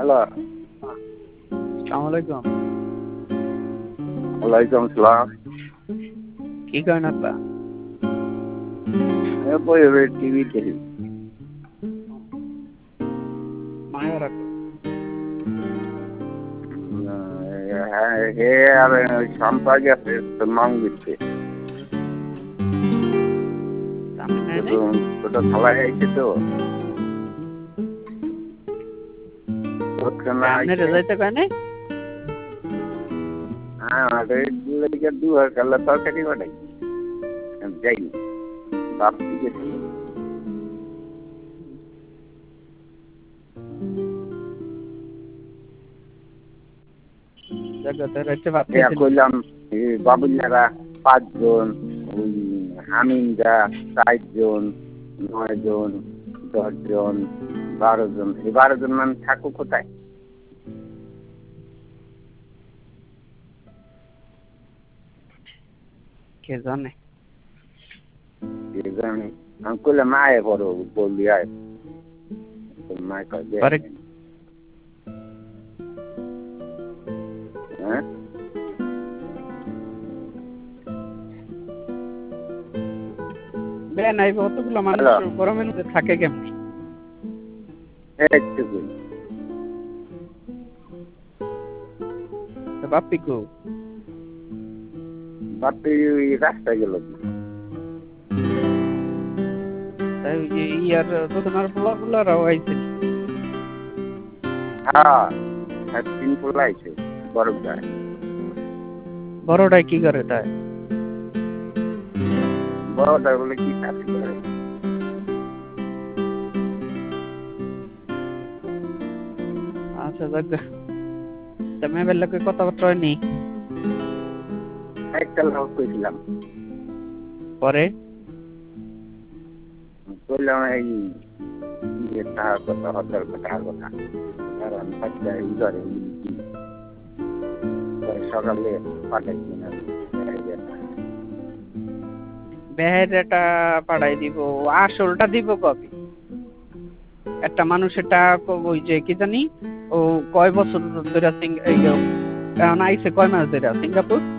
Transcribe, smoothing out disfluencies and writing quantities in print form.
Hello, আসসালামু আলাইকুম। ওয়ালাইকুম সালাম। কি করেন আপা? বই টিভি দেখি। মায়া রাখো। হে আর সম্পর্ক আছে মাং দিচ্ছে। ছোট খেলা হয়েছে তো। আপনার যাইতে কয় নাই? হ্যাঁ, দুয়ার কাল্লা তরকারি বানাই যাইনি। বাপ গেছিল। কইলাম বাবুল্লারা 5 জন, ওই হামিনরা 4 জন, 9 জন, 10 জন, 12 জন। এই 12 জন মানে থাকো কোথায়? কে জানে? আমি কইলাম আয় বড় বললি আয়। মায় কয় হ্যাঁ বেন আইব অতগুলো মানুষ গরমের মধ্যে থাকে কেমনি? এইটুকুই। বাপ্পি কো? বাপ্পি রাস্তায় গেল। তাই ইয়ার রোদনার পোলারাও আইছে। হ্যাঁ, 3 পোলা আইছে বড়টায়। বড়টাই কি করে তাই? বড়টায় বলে কি কাজ করে? আচ্ছা যাক। তুমি বেলাকে কথাবার্তা হয়নি? একটা লোক কইছিলাম। পরে কইলাম এই টাকার কথা, হতার কথা। কারণ বাচ্চা এই ঘরে সকালে পাঠাইছি না। বেহেরাটা পাঠাই দিব, আসলটা দিব কবে? একটা মানুষেরটা ওই যে কি জানি ও কয় বছর ধরে এখন আইছে কয় মাস ধরে সিঙ্গাপুর?